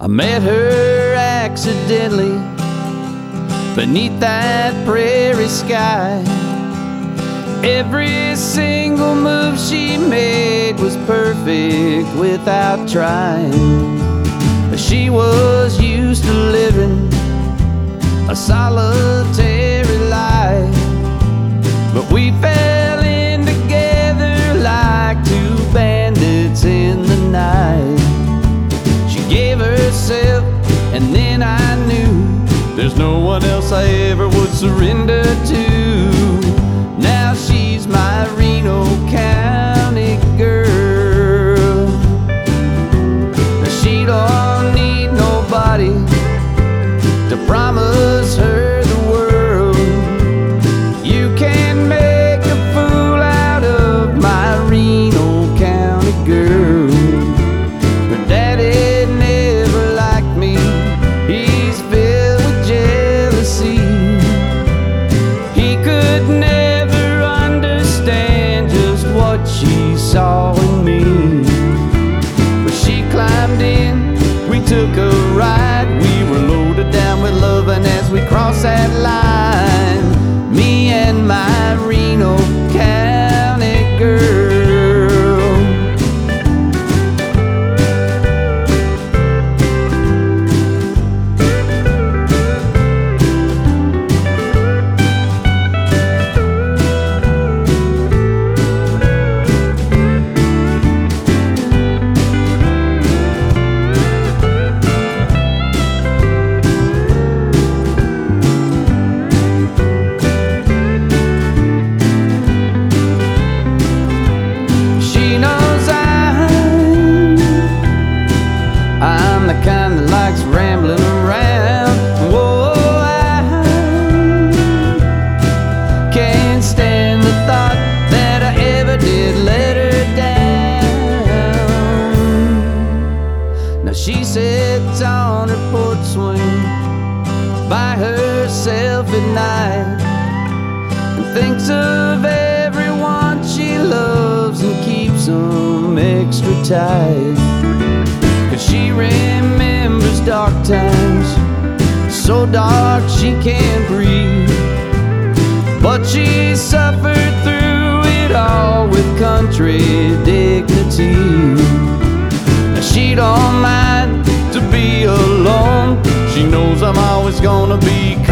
I met her accidentally beneath that prairie sky. Every single move she made was perfect without trying. She was used to living a solitary life, but we fell in together like two bandits in the night. She gave herself, and then I knew there's no one else I ever would surrender to. Now she's my Reno County girl. She don't need nobody to promise her the world. You can't make a fool out of my Reno County girl. Her daddy never liked me, he's filled with jealousy. He could never understand just what she saw in me. But she climbed in, we took a ride, we were loaded down with love, and as we crossed that line, me and my Reno County girl. I'm the kind that likes rambling around. Whoa, I can't stand the thought that I ever did let her down. Now she sits on her porch swing by herself at night and thinks of everyone she loves and keeps them extra tight. Cause she remembers dark times, so dark she can't breathe, but she suffered through it all with country dignity. Now she don't mind to be alone, she knows I'm always gonna be